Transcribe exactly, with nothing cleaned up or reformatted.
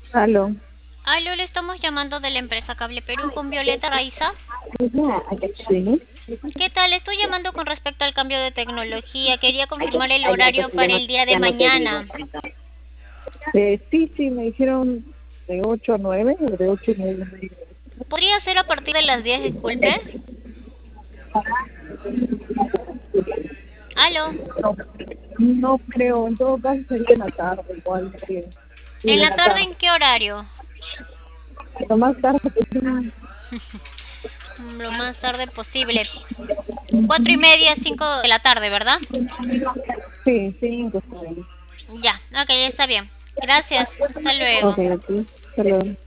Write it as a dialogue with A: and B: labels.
A: Aló.
B: Aló, le estamos llamando de la empresa Cable Perú con Violeta Raiza.
A: Sí.
B: ¿Qué tal? Estoy llamando con respecto al cambio de tecnología. Quería confirmar el horario para el día de mañana.
A: Eh, sí, sí, me dijeron de ocho a nueve o de ocho a nueve.
B: ¿Podría ser a partir de las diez, disculpe? Aló.
A: No, no creo, en todo caso sería en la tarde, igual. Sí, sí,
B: ¿En
A: en
B: la
A: la
B: tarde
A: tarde.
B: en qué horario?
A: Lo más tarde posible.
B: Lo más tarde posible. Cuatro y media, cinco de la tarde, ¿verdad?
A: Sí, cinco, está bien.
B: Ya, ok, está bien. Gracias. Hasta
A: Ok,
B: luego.
A: aquí. Hasta luego.